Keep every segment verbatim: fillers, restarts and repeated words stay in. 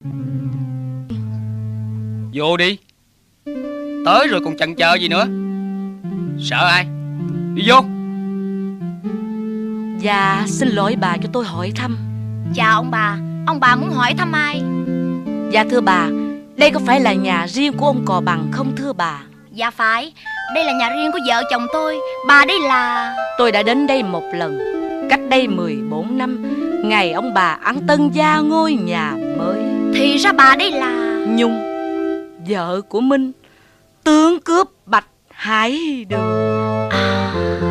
Vô đi. Tới rồi còn chần chờ gì nữa? Sợ ai? Đi vô. Dạ xin lỗi bà cho tôi hỏi thăm. Chào ông bà. Ông bà muốn hỏi thăm ai? Dạ thưa bà, đây có phải là nhà riêng của ông Cò Bằng không thưa bà? Dạ phải. Đây là nhà riêng của vợ chồng tôi. Bà đây là... Tôi đã đến đây một lần, cách đây mười bốn năm, ngày ông bà ăn tân gia ngôi nhà mới. Thì ra bà đây là... Nhung, vợ của Minh, tướng cướp Bạch Hải Đường. À...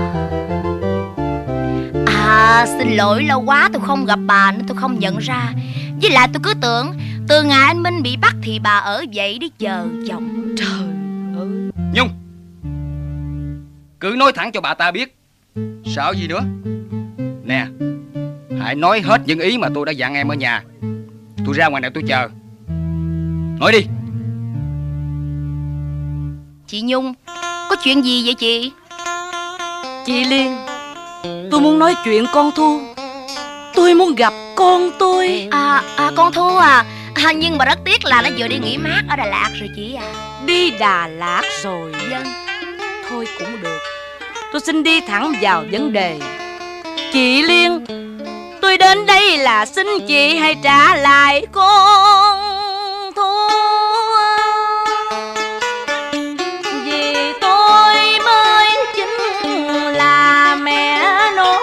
à xin lỗi, lâu quá tôi không gặp bà nên tôi không nhận ra. Với lại tôi cứ tưởng từ ngày anh Minh bị bắt thì bà ở vậy để chờ chồng. Trời ơi Nhung, cứ nói thẳng cho bà ta biết. Sợ gì nữa? Nè, hãy nói hết những ý mà tôi đã dặn em ở nhà. Tôi ra ngoài này tôi chờ. Nói đi. Chị Nhung, có chuyện gì vậy chị? Chị Liên, tôi muốn nói chuyện con Thu. Tôi muốn gặp con tôi. À, à con Thu à. à Nhưng mà rất tiếc là nó vừa đi nghỉ mát ở Đà Lạt rồi chị à. Đi Đà Lạt rồi? Vâng. Thôi cũng được, tôi xin đi thẳng vào vấn đề. Chị Liên, tôi đến đây là xin chị hãy trả lại con Thu. Vì tôi mới chính là mẹ nó,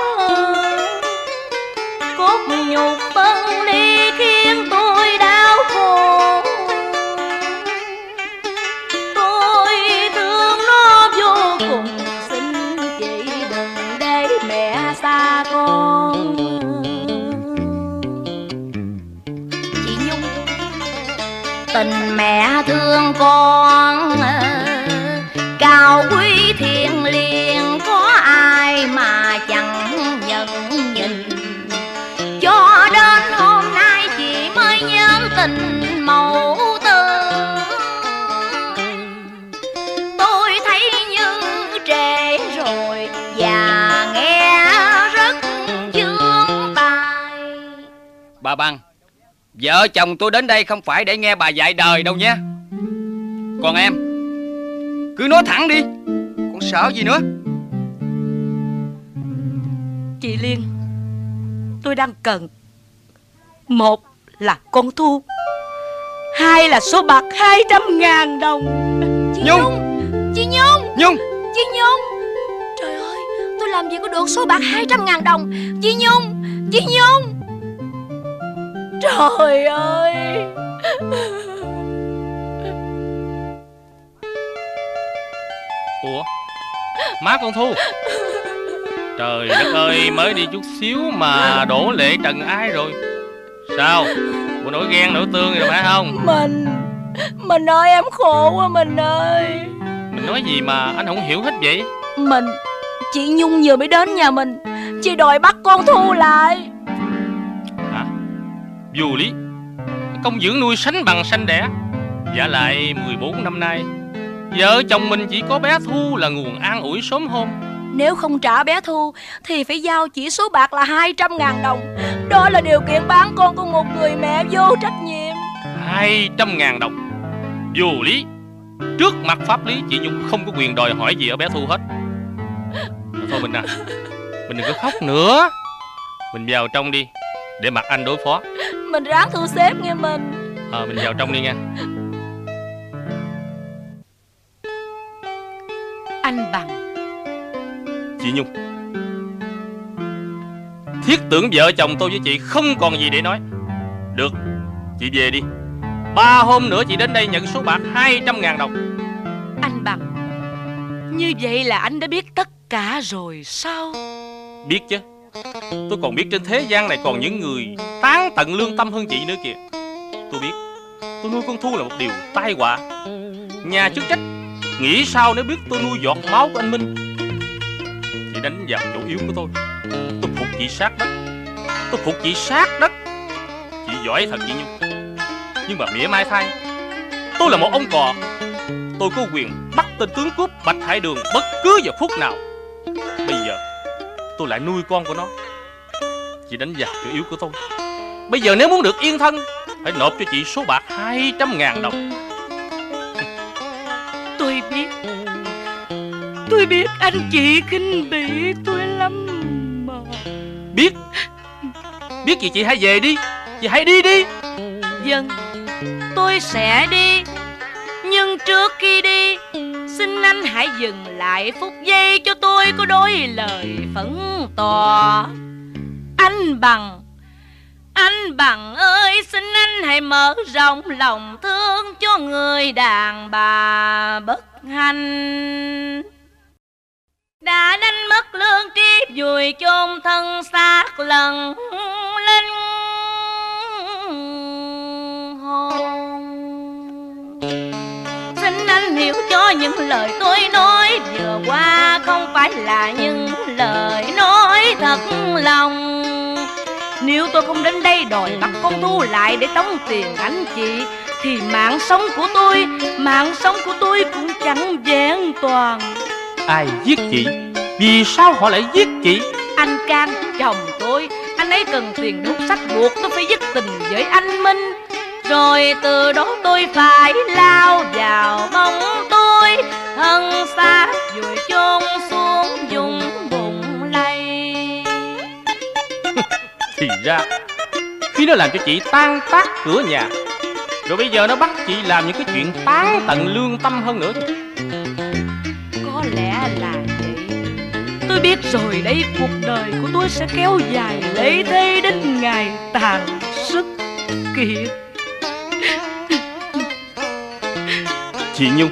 cốt nhục phân ly khiến tôi đau khổ. Tôi thương nó vô cùng, xin chị đừng để mẹ xa con. Chị Nhung, tình mẹ thương con cao quý thiêng liêng, có ai mà chẳng nhận nhìn. Cho đến hôm nay chị mới nhớ tình mẫu tử. Tôi thấy như trễ rồi và nghe rất chướng tai. Bà Bằng, vợ chồng tôi đến đây không phải để nghe bà dạy đời đâu nhé. Còn em, cứ nói thẳng đi, còn sợ gì nữa? Chị Liên, tôi đang cần, một là con Thu, hai là số bạc hai trăm ngàn đồng. Chị Nhung. Nhung, chị Nhung, Nhung, chị Nhung. Trời ơi, tôi làm gì có được số bạc hai trăm ngàn đồng. Chị Nhung, chị Nhung. Trời ơi. Ủa, má con Thu. Trời đất ơi, mới đi chút xíu mà đổ lệ trần ai rồi. Sao, bộ nổi ghen nổi tương rồi phải không? Mình, mình ơi em khổ quá mình ơi. Mình nói gì mà anh không hiểu hết vậy? Mình, chị Nhung vừa mới đến nhà mình, chị đòi bắt con Thu lại. Hả? Vô lý. Công dưỡng nuôi sánh bằng sanh đẻ. Giả lại mười bốn năm nay, vợ chồng mình chỉ có bé Thu là nguồn an ủi sớm hôm. Nếu không trả bé Thu thì phải giao chỉ số bạc là hai trăm ngàn đồng. Đó là điều kiện bán con của một người mẹ vô trách nhiệm. Hai trăm ngàn đồng. Vô lý. Trước mặt pháp lý chị Nhung không có quyền đòi hỏi gì ở bé Thu hết. Thôi mình à, mình đừng có khóc nữa. Mình vào trong đi, để mặt anh đối phó. Mình ráng thu xếp nghe mình. Ờ, mình vào trong đi nha. Anh Bằng. Chị Nhung, thiết tưởng vợ chồng tôi với chị không còn gì để nói. Được, chị về đi. Ba hôm nữa chị đến đây nhận số bạc hai trăm ngàn đồng. Anh Bằng, như vậy là anh đã biết tất cả rồi sao? Biết chứ. Tôi còn biết trên thế gian này còn những người tán tận lương tâm hơn chị nữa kìa. Tôi biết tôi nuôi con Thu là một điều tai họa. Nhà chức trách nghĩ sao nếu biết tôi nuôi giọt máu của anh Minh. Chị đánh vào chỗ yếu của tôi. Tôi phục chị sát đất. Tôi phục chị sát đất. Chị giỏi thật chị Nhung. Nhưng mà mỉa mai thay, tôi là một ông cò. Tôi có quyền bắt tên tướng cướp Bạch Hải Đường bất cứ giờ phút nào. Bây giờ tôi lại nuôi con của nó. Chị đánh vào chỗ yếu của tôi. Bây giờ nếu muốn được yên thân phải nộp cho chị số bạc hai trăm ngàn đồng. Tôi biết, tôi biết anh chị khinh bỉ tôi lắm mà. Biết, biết gì chị hãy về đi, chị hãy đi đi. Vâng, tôi sẽ đi. Nhưng trước khi đi, xin anh hãy dừng lại phút giây cho tôi có đôi lời phẫn tỏ. Anh Bằng, anh Bằng ơi, xin anh hãy mở rộng lòng thương cho người đàn bà bất hạnh đã đánh mất lương tri, vùi chôn thân xác lần linh hồn. Xin anh hiểu cho những lời tôi nói vừa qua không phải là những lời nói thật lòng. Nếu tôi không đến đây đòi bắt con Thu lại để tống tiền anh chị, thì mạng sống của tôi, mạng sống của tôi cũng chẳng vẹn toàn. Ai giết chị? Vì sao họ lại giết chị? Anh Can, chồng tôi, anh ấy cần tiền đốt sách buộc tôi phải dứt tình với anh Minh. Rồi từ đó tôi phải lao vào bóng tôi, thân xác vùi chôn xuống vùng bụng lầy. Thì ra khi nó làm cho chị tan tác cửa nhà, rồi bây giờ nó bắt chị làm những cái chuyện tán tận lương tâm hơn nữa. Có lẽ là vậy. Tôi biết rồi đây, cuộc đời của tôi sẽ kéo dài lê thê đến ngày tàn sức kiệt. Chị Nhung,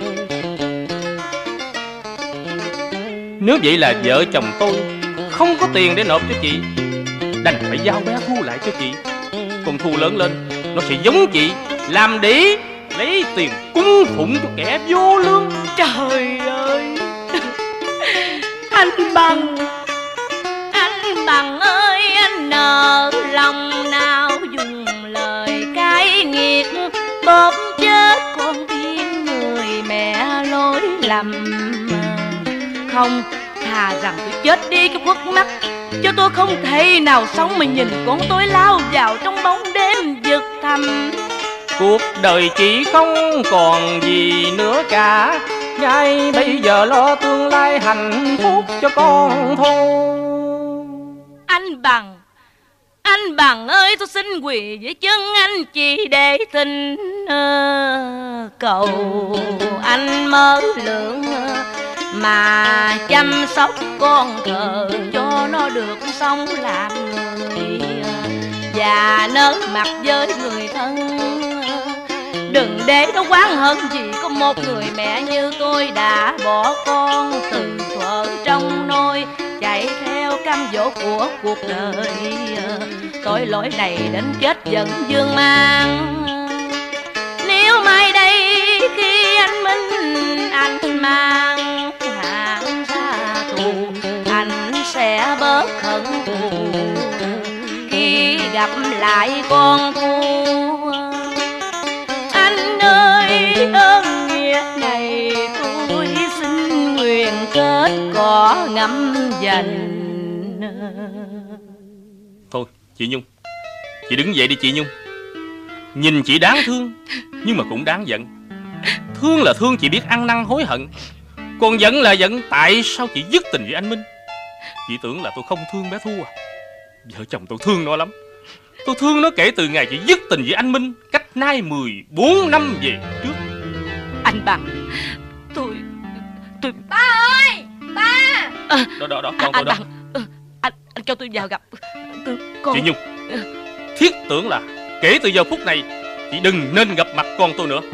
nếu vậy là vợ chồng tôi không có tiền để nộp cho chị, đành phải giao bé Thu lại cho chị. Còn Thu lớn lên, nó sẽ giống chị, làm để lấy tiền cúng phụng cho kẻ vô lương. Trời ơi, anh Bằng, anh Bằng ơi, anh nợ lòng nào dùng lời cay nghiệt bóp chết con tim người mẹ lỗi lầm. Không, thà rằng tôi chết đi cái khuất mắt, cho tôi không thể nào sống mà nhìn con tôi lao vào trong bóng đêm vực thẳm. Cuộc đời chị không còn gì nữa cả, ngay bây giờ lo tương lai hạnh phúc cho con thôi. Anh Bằng, anh Bằng ơi, tôi xin quỳ dưới chân anh chị để thỉnh uh, cầu anh mở lượng mà chăm sóc con thờ cho nó được sống làm người và nở mặt với người thân. Đừng để nó oán hận gì có một người mẹ như tôi đã bỏ con từ thuở trong nôi, chạy theo cam dỗ của cuộc đời. Tội lỗi này đến chết vẫn vương mang. Nếu mai đây khi anh Minh anh mang hàng ra tù, anh sẽ bớt hận thù khi gặp lại con Thu. Anh ơi, ơn nghĩa này tôi xin nguyện kết cỏ ngắm dành. Thôi chị Nhung, chị đứng dậy đi chị Nhung. Nhìn chị đáng thương nhưng mà cũng đáng giận. Thương là thương chị biết ăn năn hối hận, còn giận là giận tại sao chị dứt tình với anh Minh. Chị tưởng là tôi không thương bé Thu à? Vợ chồng tôi thương nó lắm. Tôi thương nó kể từ ngày chị dứt tình với anh Minh cách nay mười bốn năm về trước. Anh Bằng, tôi tôi Ba ơi, ba à, Đó đó đó, con anh tôi đó. Bằng, ừ, anh anh cho tôi vào gặp con. Chị Nhung, thiết tưởng là kể từ giờ phút này chị đừng nên gặp mặt con tôi nữa.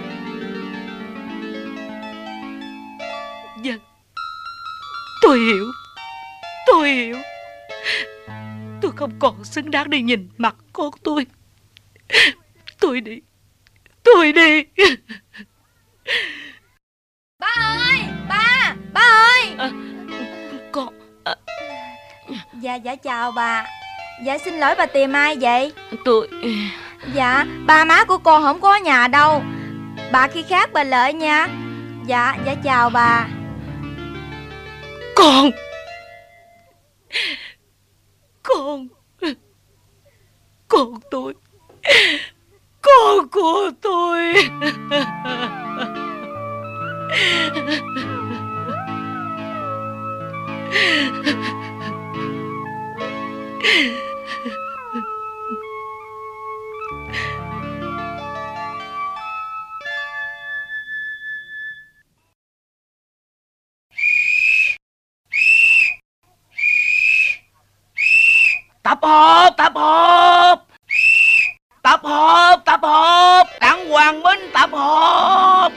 Vâng, tôi hiểu, tôi hiểu. Tôi không còn xứng đáng để nhìn mặt con tôi. Tôi đi, tôi đi. Ba ơi, ba, ba ơi à, Con à, Dạ, dạ chào bà. Dạ xin lỗi, bà tìm ai vậy? tôi Dạ, ba má của con không có ở nhà đâu. Bà khi khác bà lợi nha. Dạ, dạ chào bà. Con Con Con tôi con của tôi. Tập hợp, tập hợp, tập hợp, tập hợp, Đặng Hoàng Minh tập hợp.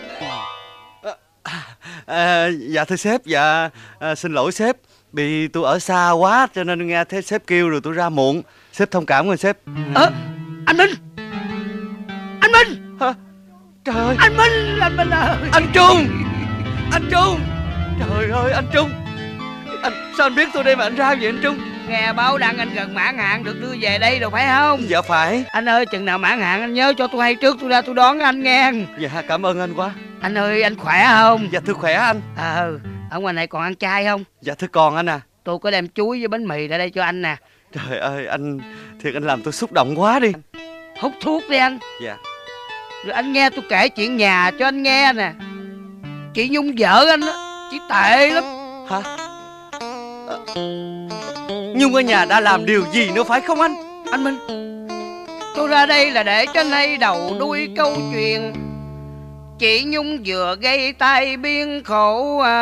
À, dạ thưa sếp, dạ à, xin lỗi sếp, vì tôi ở xa quá cho nên nghe thấy sếp kêu rồi tôi ra muộn. Sếp thông cảm ơn sếp. Ờ, à, anh Minh, anh Minh, hả? Trời ơi, anh Minh, anh Minh ơi, anh Trung, anh Trung, trời ơi anh Trung, anh sao anh biết tôi đây mà anh ra vậy anh Trung? Nghe báo đăng anh gần mãn hạn được đưa về đây rồi phải không? Dạ phải. Anh ơi, chừng nào mãn hạn anh nhớ cho tôi hay trước, tôi ra tôi đón anh nghe. Dạ cảm ơn anh quá. Anh ơi, anh khỏe không? Dạ thưa khỏe anh. Ờ, à, ở ngoài này còn ăn chay không? Dạ thưa còn anh à. Tôi có đem chuối với bánh mì ra đây cho anh nè. Trời ơi anh, thiệt anh làm tôi xúc động quá đi. Hút thuốc đi anh. Dạ. Rồi anh nghe tôi kể chuyện nhà cho anh nghe nè. Chị Nhung vợ anh á, chị tệ lắm. Hả? À, Nhung ở nhà đã làm điều gì nữa phải không anh? Anh Minh, tôi ra đây là để cho anh hay đầu đuôi câu chuyện. Chị Nhung vừa gây tai biến khổ à,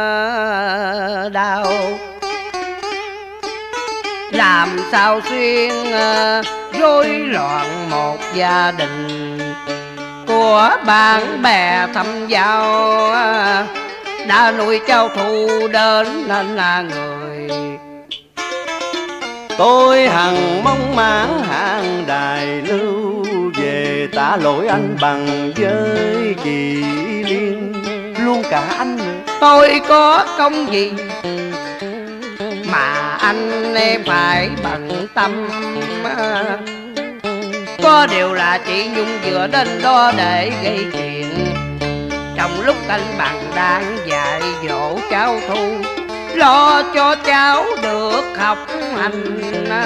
đau. Làm sao xuyên à, rối loạn một gia đình của bạn bè thăm giao à, đã nuôi trao thù đến nên là người. Tôi hằng mong mãn hàng đài lưu về tạ lỗi anh bằng với chị Liên, luôn cả anh nữa. Tôi có công gì mà anh em phải bận tâm. Có điều là chị Nhung vừa đến đó để gây chuyện, trong lúc anh bằng đang dạy dỗ cháu Thu, lo cho cháu được học hành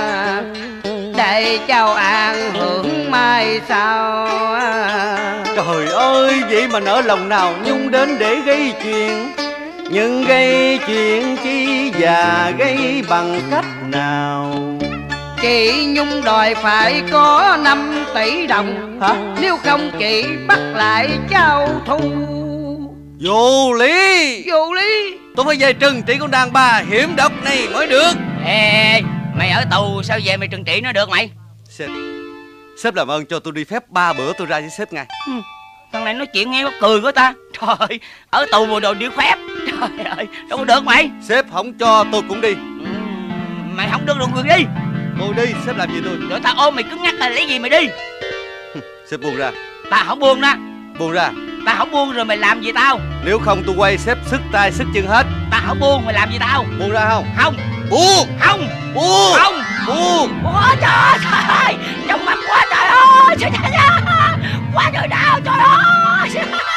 để cháu an hưởng mai sau. Trời ơi, vậy mà nỡ lòng nào Nhung đến để gây chuyện. Nhưng gây chuyện chi và gây bằng cách nào? Chị Nhung đòi phải có năm tỷ đồng. Hả? Nếu không chị bắt lại cháu Thu. Vô lý. Vô lý. Tôi phải về trừng trị con đàn bà hiểm độc này mới được. Ê, mày ở tù sao về mày trừng trị nó được mày? Sếp, sếp làm ơn cho tôi đi phép ba bữa tôi ra với sếp ngay. Ừ, thằng này nói chuyện nghe có cười của ta. Trời ơi, ở tù mà đồ đi phép. Trời ơi, đâu có được mày. Sếp không cho tôi cũng đi. Ừ, mày không được được người đi. Tôi đi, sếp làm gì tôi? Rồi tao ôm mày cứng nhắc là lấy gì mày đi? Sếp buông ra. Tao không buông đó. Buông ra. Tao không buông rồi mày làm gì tao? Nếu không tôi quay sếp sức tay sức chân hết. Tao không buông, mày làm gì tao? Buông ra không? Không. Buông. Không. Buông. Không. Buông. Ôi trời ơi, trời ơi, trong mặt quá trời ơi, trời ơi, quá trời đau, trời ơi.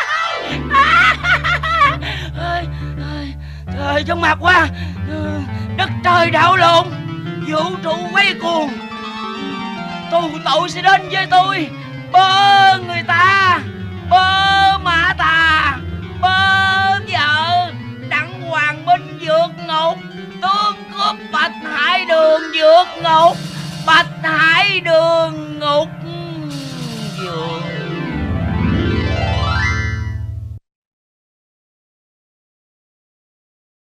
Ơi, trời, trong mặt quá, đất trời đảo lộn, vũ trụ quay cuồng, tù tội sẽ đến với tôi. Bơ người ta, bơ mã tà, bơ vợ Đặng Hoàng Minh vượt ngục, tướng cướp Bạch Hải Đường vượt ngục, Bạch Hải Đường